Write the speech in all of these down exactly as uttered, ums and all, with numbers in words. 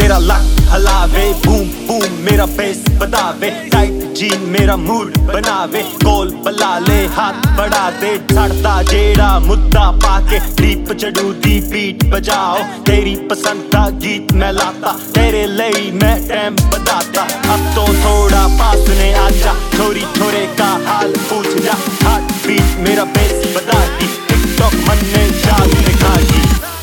मेरा लक हलावे, boom boom मेरा बेस बदावे, टाइट जीन मेरा मूड बनावे, गोल बला ले हाथ बढ़ा दे, छड़ता जेड़ा मुद्दा पाके डीप चढ़ू दी बीट बजाओ, तेरी पसंद का गीत मैं लाता, तेरे लई मैं टाइम बताता, अब तो थोड़ा पास ने आजा, छोरी छोरे का हाल पूछ जा, हार्ट बीट मेरा बेस बता दी, टिकटॉक मन में जाग दिखा दी।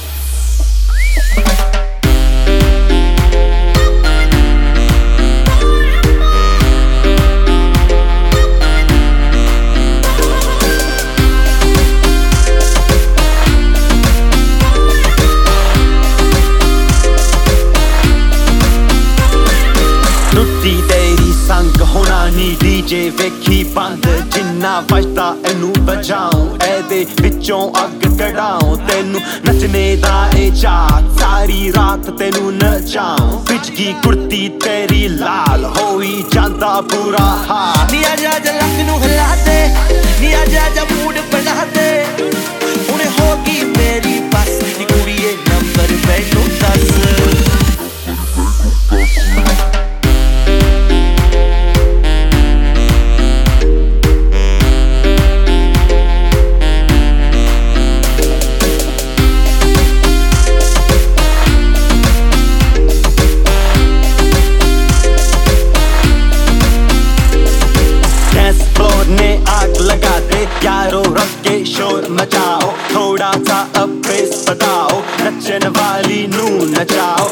टुट्टी तेरी संग होना नी डीजे वेखी बंद, जिन्ना वजदा एनू बजाऊं, एदे विचों अग कढाऊं, तेनू नचने दा ए चाह, सारी रात तेनू नचाऊं, पिचगी कुर्ती तेरी लाल होई जांदा बुरा हाल। नी आजा आजा लक नू हिला दे, नी आजा आजा मूड बना दे, हुणे होगी मेरी बस, नी कुड़िए नंबर मैनू दस। ने आग लगा दे, यारो रख के शोर मचाओ, थोड़ा सा अब बेस बताओ, नचन वाली नू नचाओ।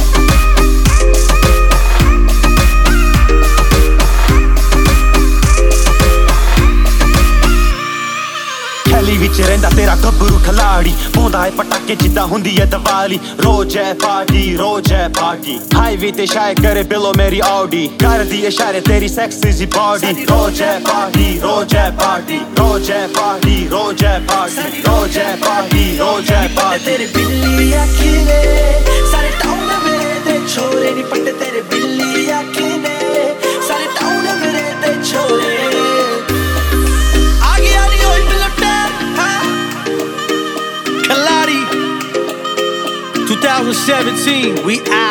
थैली विच रहिंदा तेरा गब्बरू खिलाड़ी, पाउंदा है पटाके जिद्दां हुंदी है दिवाली, रोज है पार्टी रोज है पार्टी, हाईवे ते शाय करे बिलो मेरी ऑडी, कर दी इशारे तेरी सेक्सी सी बॉडी, रोज है पार्टी रोज है पार्टी, रोज है पार्टी रोज है पार्टी, रोज है पार्टी रोज है पार्टी। तेरे बिल्ली आँखी ने सारे टाउन मेरे ते छोरे नी पट्टे, तेरे बिल्ली आँखी ने सारे टाउन मेरे ते छोरे। twenty seventeen, we out.